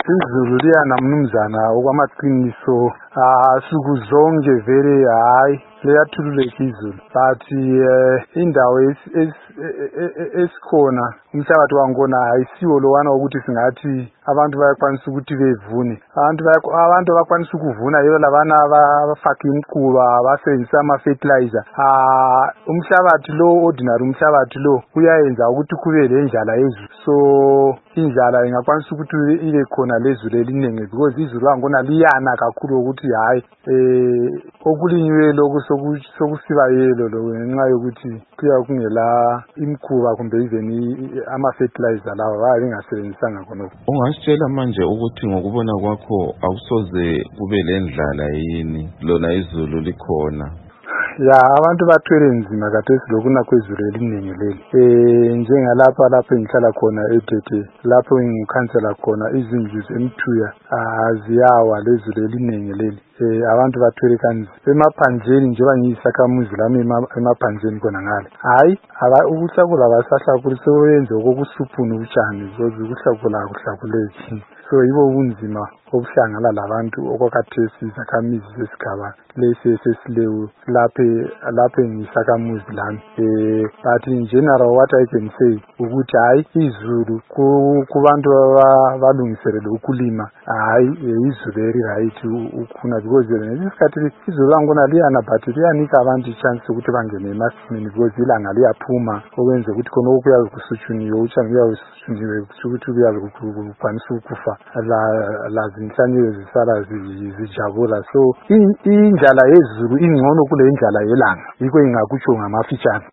izulu liyana mnumzana okwamaqiniso suku zonke vele hayi liyathululeka izulu but indawo esikhona umhlabathi wangona ayisiwo lowana ukuthi singathi abantu bayakwanisa ukuthi bevune abantu abakwanisa ukuvuna yibo labana abafaka imquba basebenzisa ama fertilizer umhlabathi lo ordinary umhlabathi lo uyayenza ukuthi kube lenjala yezulu so indlala ingakwanisa ukuthi ile khona lezulu eliningi because izulu wangona liyana kakhulu ukuthi hayi okulinywe lokho sokusiba yelo lo ngenxa yokuthi kuya kungela imkhuba kumbe even ama fertilizer lawa bayengasebenzisanga khonokho. Ungasitshela manje ukuthi ngokubona kwakho awusoze kube lendlala yini lona izulu likhona? Ya abantu bathwele nzima kathesi lokuna kwezulu eliningi leli lapho ngihlala khona eTete lapho ngikhansela khona izindlu zemthuya aziyawa lezulu eliningi leli abantu bathwele kanzi emaphandleni njengoba ngiyisakhamuzi lami emaphandleni khona ngale hayi ukuhlakula basahlakula soyenze okokusuphuna utshani kuhlakuleki so yibo ubunzima obuhlangana labantu okwakhathesi izakhamizi zesigaba lesi esesilewu lapho ngisakhamuzi lami but in general what I can say ukuthi hayi izulu kubantu balungiselele ukulima hayi izulu eri right ukuna because lesikhathi izulu langona liyana but liyanika abantu ichance ukuthi bangene emasimini because ilanga liyaphuma okwenza ukuthi khona okuyabe kusuthuniwe utshani kuyabe kusuthuniwe ukuthi kuyabe kukwanisa ukufa lazinhlanyelo zisala zijabula so indlala yezulu ingcono kule indlala yelanga yikho ingakutsho ngamafitshane.